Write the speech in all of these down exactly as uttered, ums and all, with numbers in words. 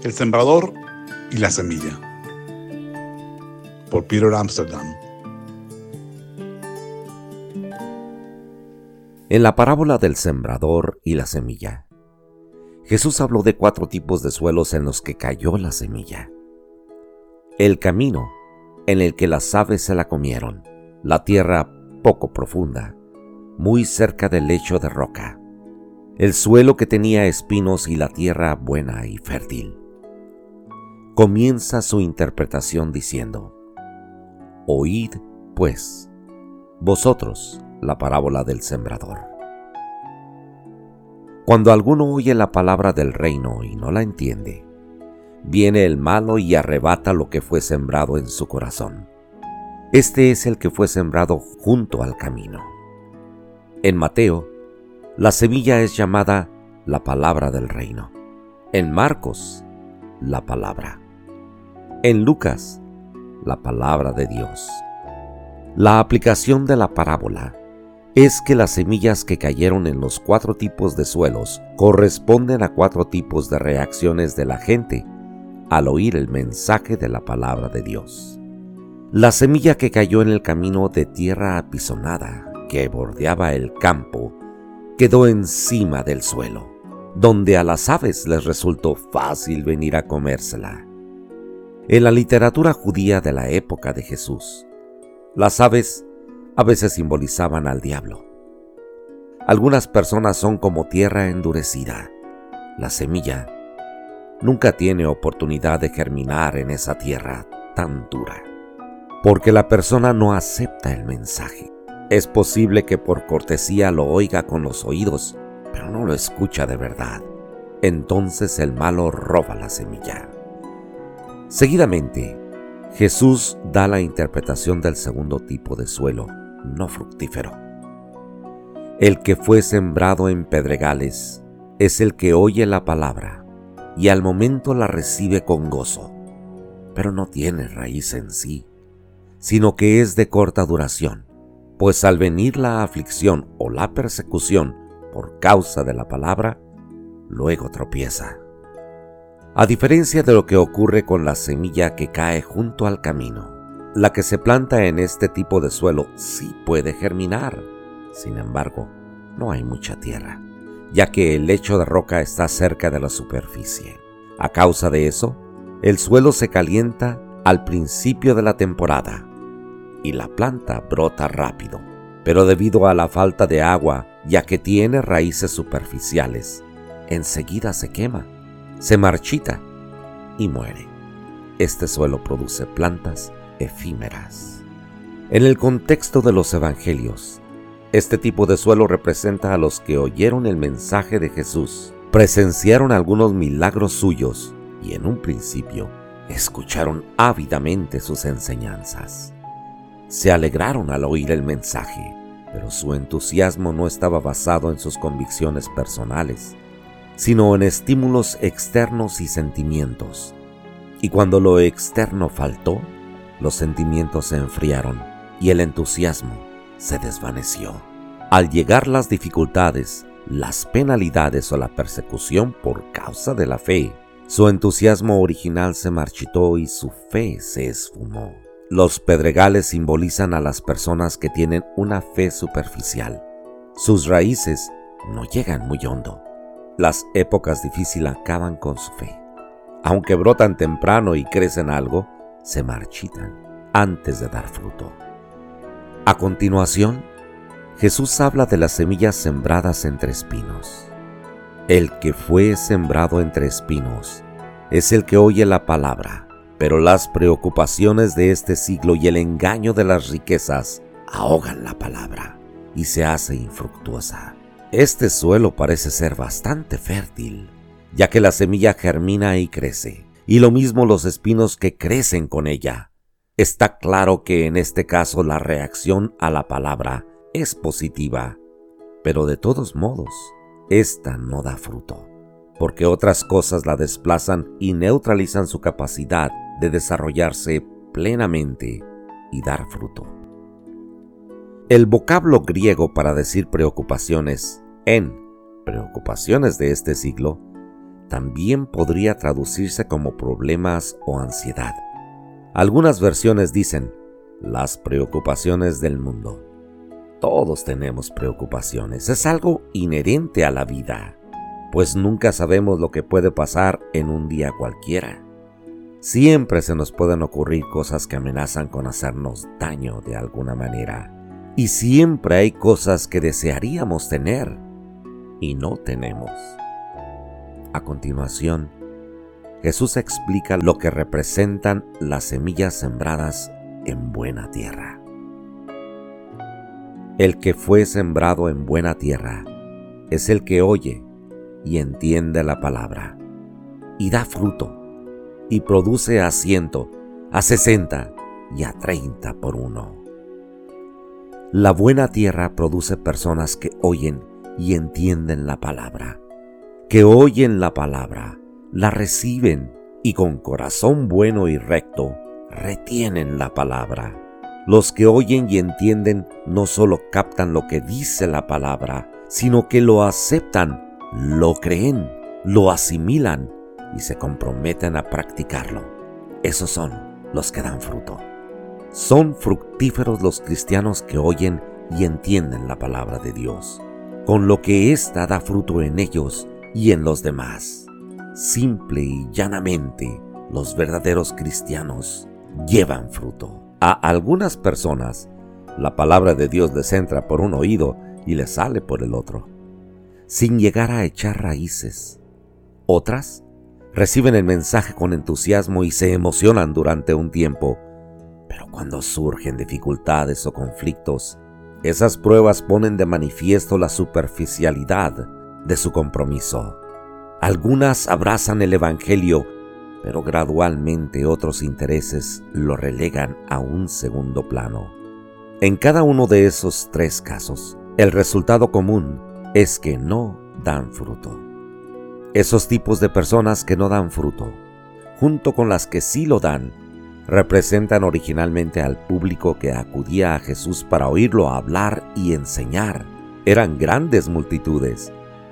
El sembrador y la semilla, por Peter Amsterdam. En la parábola del sembrador y la semilla, Jesús habló de cuatro tipos de suelos en los que cayó la semilla. El camino, en el que las aves se la comieron, la tierra poco profunda, muy cerca del lecho de roca, el suelo que tenía espinos y la tierra buena y fértil. Comienza su interpretación diciendo: Oíd, pues, vosotros, la parábola del sembrador. Cuando alguno oye la palabra del reino y no la entiende, viene el malo y arrebata lo que fue sembrado en su corazón. Este es el que fue sembrado junto al camino. En Mateo, la semilla es llamada la palabra del reino. En Marcos, la palabra. En Lucas, la palabra de Dios. La aplicación de la parábola es que las semillas que cayeron en los cuatro tipos de suelos corresponden a cuatro tipos de reacciones de la gente al oír el mensaje de la palabra de Dios. La semilla que cayó en el camino de tierra apisonada que bordeaba el campo quedó encima del suelo, donde a las aves les resultó fácil venir a comérsela. En la literatura judía de la época de Jesús, las aves a veces simbolizaban al diablo. Algunas personas son como tierra endurecida. La semilla nunca tiene oportunidad de germinar en esa tierra tan dura, porque la persona no acepta el mensaje. Es posible que por cortesía lo oiga con los oídos, pero no lo escucha de verdad. Entonces el malo roba la semilla. Seguidamente, Jesús da la interpretación del segundo tipo de suelo no fructífero. El que fue sembrado en pedregales es el que oye la palabra y al momento la recibe con gozo, pero no tiene raíz en sí, sino que es de corta duración, pues al venir la aflicción o la persecución por causa de la palabra, luego tropieza. A diferencia de lo que ocurre con la semilla que cae junto al camino, la que se planta en este tipo de suelo sí puede germinar. Sin embargo, no hay mucha tierra, ya que el lecho de roca está cerca de la superficie. A causa de eso, el suelo se calienta al principio de la temporada y la planta brota rápido, pero debido a la falta de agua, ya que tiene raíces superficiales, enseguida se quema, se marchita y muere. Este suelo produce plantas efímeras. En el contexto de los evangelios, este tipo de suelo representa a los que oyeron el mensaje de Jesús, presenciaron algunos milagros suyos y en un principio escucharon ávidamente sus enseñanzas. Se alegraron al oír el mensaje, pero su entusiasmo no estaba basado en sus convicciones personales, sino en estímulos externos y sentimientos. Y cuando lo externo faltó, los sentimientos se enfriaron y el entusiasmo se desvaneció. Al llegar las dificultades, las penalidades o la persecución por causa de la fe, su entusiasmo original se marchitó y su fe se esfumó. Los pedregales simbolizan a las personas que tienen una fe superficial. Sus raíces no llegan muy hondo. Las épocas difíciles acaban con su fe. Aunque brotan temprano y crecen algo, se marchitan antes de dar fruto. A continuación, Jesús habla de las semillas sembradas entre espinos. El que fue sembrado entre espinos es el que oye la palabra, pero las preocupaciones de este siglo y el engaño de las riquezas ahogan la palabra y se hace infructuosa. Este suelo parece ser bastante fértil, ya que la semilla germina y crece, y lo mismo los espinos que crecen con ella. Está claro que en este caso la reacción a la palabra es positiva, pero de todos modos, esta no da fruto, porque otras cosas la desplazan y neutralizan su capacidad de desarrollarse plenamente y dar fruto. El vocablo griego para decir preocupaciones en preocupaciones de este siglo también podría traducirse como problemas o ansiedad. Algunas versiones dicen las preocupaciones del mundo. Todos tenemos preocupaciones, es algo inherente a la vida, pues nunca sabemos lo que puede pasar en un día cualquiera. Siempre se nos pueden ocurrir cosas que amenazan con hacernos daño de alguna manera, y siempre hay cosas que desearíamos tener y no tenemos. A continuación, Jesús explica lo que representan las semillas sembradas en buena tierra. El que fue sembrado en buena tierra es el que oye y entiende la palabra, y da fruto, y produce a ciento, a sesenta y a treinta por uno. La buena tierra produce personas que oyen y entienden la palabra, que oyen la palabra, la reciben y con corazón bueno y recto retienen la palabra. Los que oyen y entienden no solo captan lo que dice la palabra, sino que lo aceptan, lo creen, lo asimilan y se comprometen a practicarlo. Esos son los que dan fruto. Son fructíferos los cristianos que oyen y entienden la palabra de Dios, con lo que ésta da fruto en ellos y en los demás. Simple y llanamente, los verdaderos cristianos llevan fruto. A algunas personas, la palabra de Dios les entra por un oído y les sale por el otro, sin llegar a echar raíces. Otras reciben el mensaje con entusiasmo y se emocionan durante un tiempo, pero cuando surgen dificultades o conflictos, esas pruebas ponen de manifiesto la superficialidad de su compromiso. Algunas abrazan el Evangelio, pero gradualmente otros intereses lo relegan a un segundo plano. En cada uno de esos tres casos, el resultado común es que no dan fruto. Esos tipos de personas que no dan fruto, junto con las que sí lo dan, representan originalmente al público que acudía a Jesús para oírlo hablar y enseñar. Eran grandes multitudes,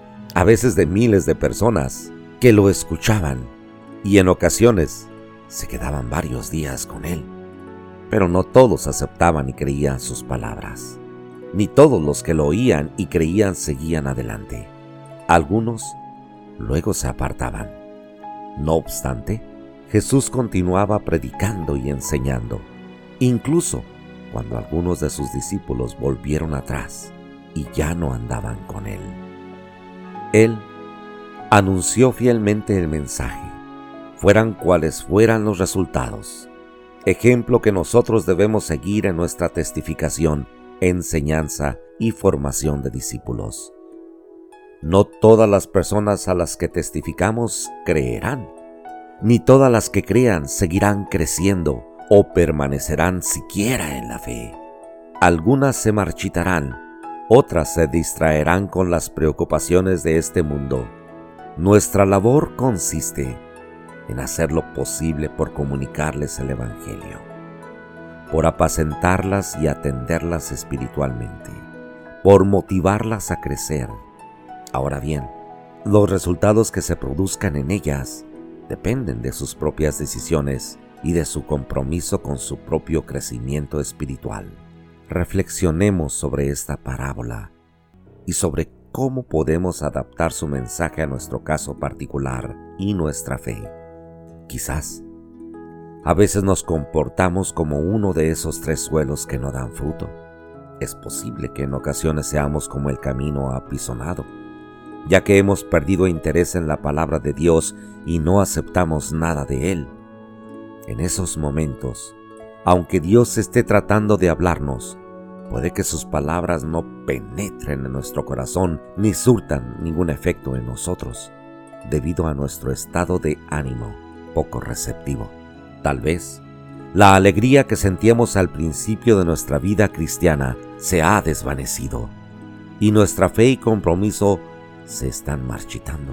a veces de miles de personas, que lo escuchaban y en ocasiones se quedaban varios días con él. Pero no todos aceptaban y creían sus palabras, ni todos los que lo oían y creían seguían adelante. Algunos luego se apartaban. No obstante, Jesús continuaba predicando y enseñando, incluso cuando algunos de sus discípulos volvieron atrás y ya no andaban con él. Él anunció fielmente el mensaje, fueran cuales fueran los resultados, ejemplo que nosotros debemos seguir en nuestra testificación, enseñanza y formación de discípulos. No todas las personas a las que testificamos creerán, ni todas las que crean seguirán creciendo o permanecerán siquiera en la fe. Algunas se marchitarán, otras se distraerán con las preocupaciones de este mundo. Nuestra labor consiste en hacer lo posible por comunicarles el Evangelio, por apacentarlas y atenderlas espiritualmente, por motivarlas a crecer. Ahora bien, los resultados que se produzcan en ellas dependen de sus propias decisiones y de su compromiso con su propio crecimiento espiritual. Reflexionemos sobre esta parábola y sobre cómo podemos adaptar su mensaje a nuestro caso particular y nuestra fe. Quizás, a veces nos comportamos como uno de esos tres suelos que no dan fruto. Es posible que en ocasiones seamos como el camino apisonado, ya que hemos perdido interés en la palabra de Dios y no aceptamos nada de Él. En esos momentos, aunque Dios esté tratando de hablarnos, puede que sus palabras no penetren en nuestro corazón ni surtan ningún efecto en nosotros, debido a nuestro estado de ánimo poco receptivo. Tal vez la alegría que sentíamos al principio de nuestra vida cristiana se ha desvanecido y nuestra fe y compromiso se están marchitando,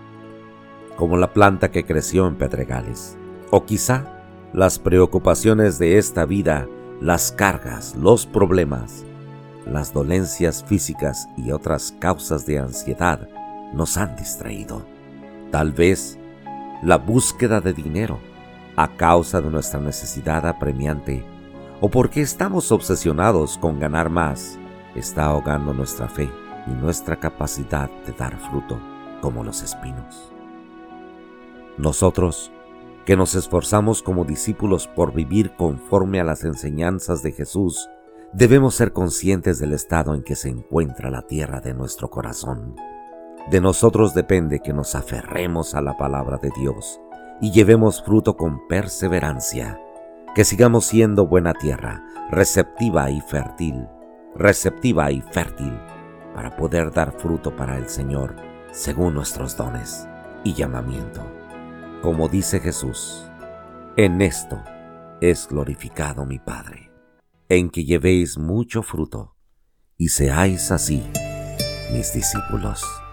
como la planta que creció en pedregales. O quizá las preocupaciones de esta vida, las cargas, los problemas, las dolencias físicas y otras causas de ansiedad nos han distraído. Tal vez la búsqueda de dinero, a causa de nuestra necesidad apremiante, o porque estamos obsesionados con ganar más, está ahogando nuestra fe y nuestra capacidad de dar fruto como los espinos. Nosotros, que nos esforzamos como discípulos por vivir conforme a las enseñanzas de Jesús, debemos ser conscientes del estado en que se encuentra la tierra de nuestro corazón. De nosotros depende que nos aferremos a la palabra de Dios y llevemos fruto con perseverancia, que sigamos siendo buena tierra, receptiva y fértil, receptiva y fértil, para poder dar fruto para el Señor según nuestros dones y llamamiento. Como dice Jesús, en esto es glorificado mi Padre, en que llevéis mucho fruto y seáis así mis discípulos.